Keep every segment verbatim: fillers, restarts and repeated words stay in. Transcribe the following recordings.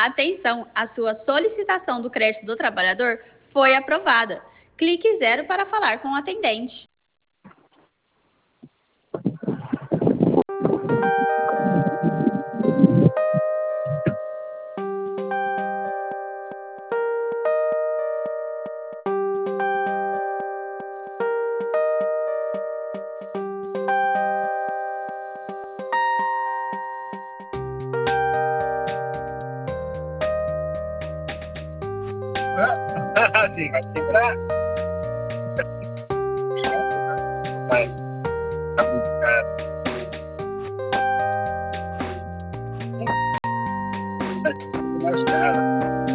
Atenção, a sua solicitação do crédito do trabalhador foi aprovada. Clique zero para falar com o atendente. Sim, vai quebrar. Vai. Tá muito caro. Mais caro.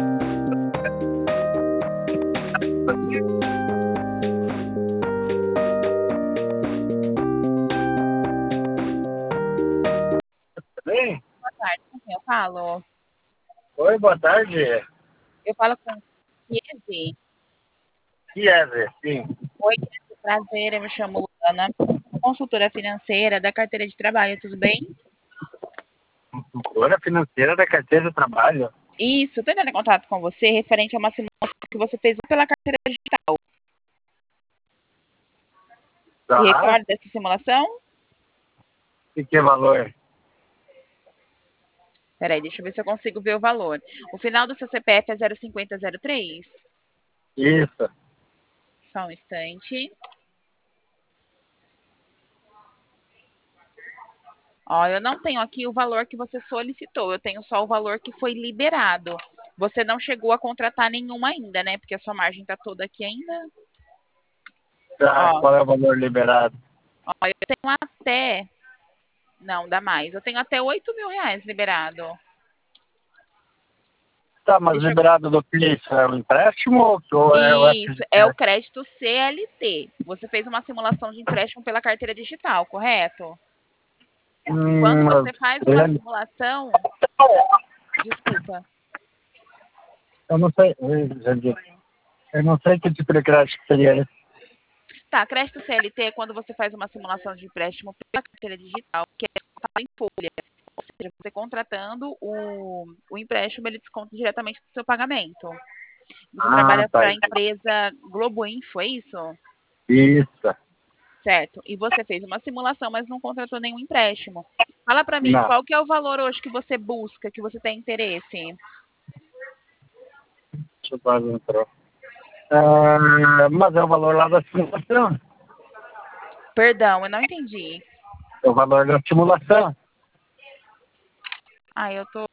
Tudo bem? Boa tarde, com quem eu falo? Oi, boa tarde. Eu falo com Kiese. Kiese, sim. Oi, Kiese, prazer, eu me chamo Luana, consultora financeira da carteira de trabalho, tudo bem? Consultora financeira da carteira de trabalho? Isso, estou entrando em contato com você referente a uma simulação que você fez pela carteira digital. Tá. Se recorda dessa simulação? E que valor? Peraí, deixa eu ver se eu consigo ver o valor. O final do seu C P F é zero cinco zero zero três? Isso. Só um instante. Ó, eu não tenho aqui o valor que você solicitou, eu tenho só o valor que foi liberado. Você não chegou a contratar nenhuma ainda, né? Porque a sua margem está toda aqui ainda. Tá, Ó, qual é o valor liberado? ó, eu tenho até... Não, dá mais. Eu tenho até oito mil reais liberado. Tá, mas Deixa eu... liberado do que? Isso é o empréstimo ou é o Isso, é o F G T S? crédito C L T. Você fez uma simulação de empréstimo pela carteira digital, correto? E quando Hum, você mas faz uma ele- simulação... Desculpa. eu não sei, eu não sei que tipo de crédito seria esse. Tá, crédito C L T é quando você faz uma simulação de empréstimo pela carteira digital, que é descontado em folha. Ou seja, você contratando o, o empréstimo, ele desconta diretamente do seu pagamento. Você Ah, trabalha tá. para a empresa Globo Info, é isso? Isso. Certo. E você fez uma simulação, mas não contratou nenhum empréstimo. Fala para mim, Não. qual que é o valor hoje que você busca, que você tem interesse? Deixa eu quase entrou. Ah, mas é o valor lá da simulação. Perdão, eu não entendi. É o valor da simulação. Ah, eu tô